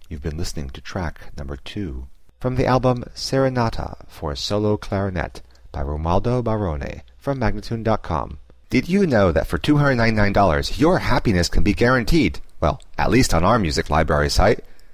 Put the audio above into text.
You've been listening to track number 2 from the album Serenata for Solo Clarinet by Romualdo Barone from Magnatune.com. Did you know that for $299 your happiness can be guaranteed? Well, at least on our music library site.